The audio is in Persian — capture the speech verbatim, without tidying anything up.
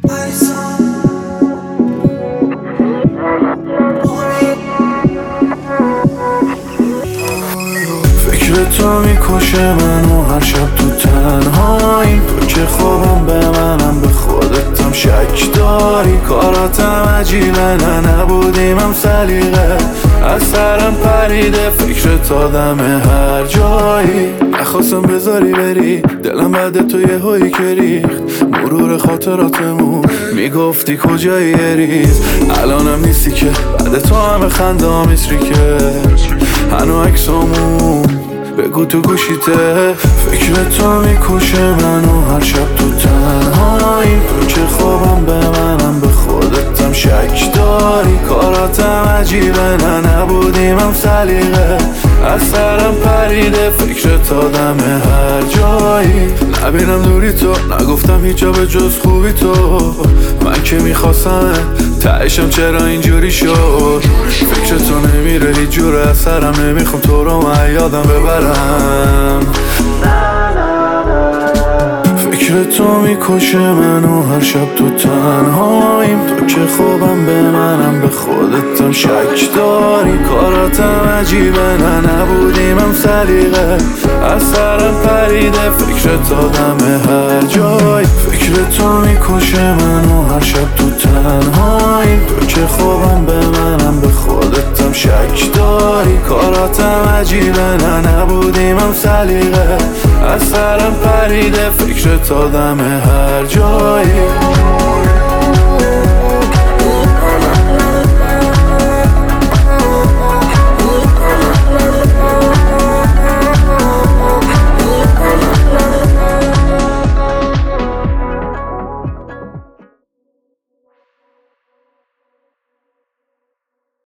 فکر تو میکشه منو هر شب تو تنهاییم، تو که خوابم به منم به خودتم شک داری. کاراتم عجیبه نه نبودیم هم سلیقه، از سرم پریده فکرت آدم هر جایی. نخواستم بذاری بری دلم بعد تو یه هایی که ریخت، مرور خاطراتمون میگفتی کجایی یه ریز. الانم نیستی که بعد تو همه خنده ها میسری که هنو عکسامون بگو تو گوشیته. فکر تو میکشه منو هر شب تو تنهاییم، تو که خوابم به منم به خودتم شک داری. کاراتم عجیبه نه نبودیم هم سلیقه، از سرم پریده فکرت آدم هر جایی. نبینم دوری تو نگفتم هیچ جا به جز خوبی تو، من که میخواستم تهشم چرا اینجوری شد. فکر تو نمیره هیچ جوره از سرم، نمیخوام تو رو من یادم ببرم. فکر تو میکشه منو هر شب تو تنهاییم، تو که خوابم به منم به خودتم شک داری. کاراتم عجیبه نه نبودیم هم سلیقه، از سرم پریده فکرت آدم هر جای. فکر تو میکشه منو هر شب تو تنهاییم، تو که خوابم به منم به خودتم شک داری. کاراتم عجیبه نه نبودیم هم سلیقه، از سرم پریده فکرت آدم هر جایی.